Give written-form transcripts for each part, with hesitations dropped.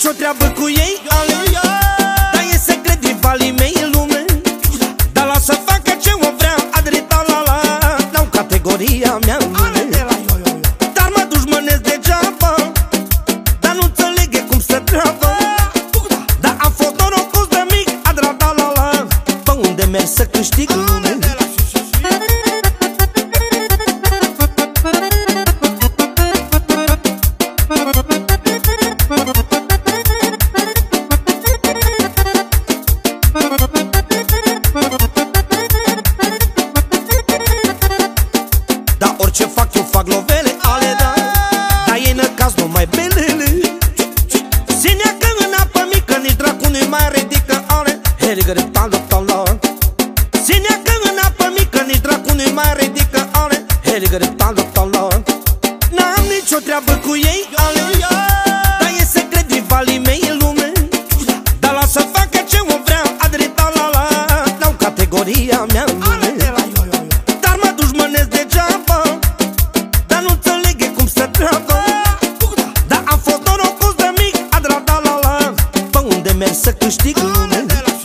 nicio treabă cu ei, dar e secret din valii mei în lume. Dar lasă facă ce o vrea, adrita la la, n-au categoria mea în lume. Dar mă dușmănesc degeaba, dar nu înțeleg e cum se treabă. Dar am fost norocos de mic, adrata la la, pe unde merg să câștig în lume. Dar orice fac eu fac lovele ale, da, dar ei năcaz numai belele. Se neacă în apă mică, nici dracu nu-i mai ridică ale. Heligăre tala tala. Se neacă în apă mică, nici dracu nu-i mai ridică ale. Heligăre tala tala. N-am nicio treabă cu ei, ale, dar e secret din valii mei în lume. Dar lasă facă ce o vrea, adrita la la, n-au categoria mea în lume. Dar mă dușmănesc degeaba, dar nu înțeleg e cum se treabă. Dar am fost norocos de mic, adrata la la, pe unde merg să câștig în lume.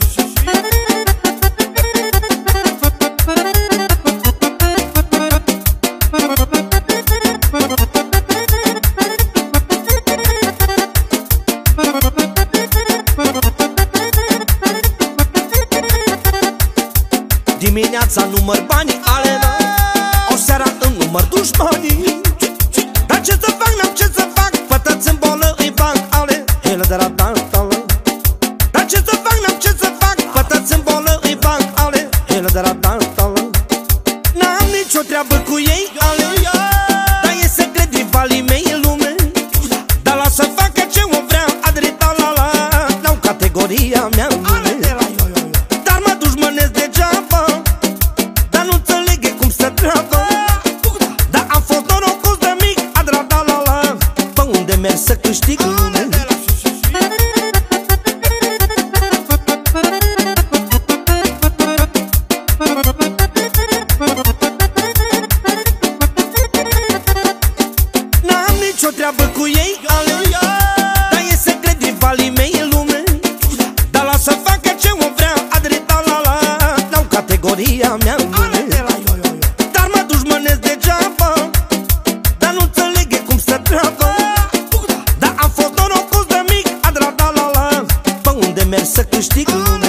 Dimineața număr banii ale, da, o seara îmi număr dușmanii. Dar ce să fac, n-am ce să fac, pătăți în bolă îi fac ale. Hele de la tantală. Dar ce să fac, n-am ce să fac, pătăți în bolă îi fac ale. Hele de la tantală. N-am nicio treabă cu ei, ale, dar e secret din valii mei în lume. Dar lasă facă ce o vrea, adrita la la, n-au categoria mea în lume. Dar mă dușmănesc degeaba, dar nu înțeleg e cum se treabă. Dar am fost norocos de mic, adrata la la, pe unde merg să câștig în lume. N-am nicio treabă cu ei, ale, dar e secret din valii mei în lume. Dar lasă facă ce o vrea, adrita la la, n-au categoria mea în lume. Dar mă dușmănesc degeaba, dar nu înțeleg e cum se treabă. Dar am fost norocos de mic, adrata la la, pe unde merg să câștig în lume.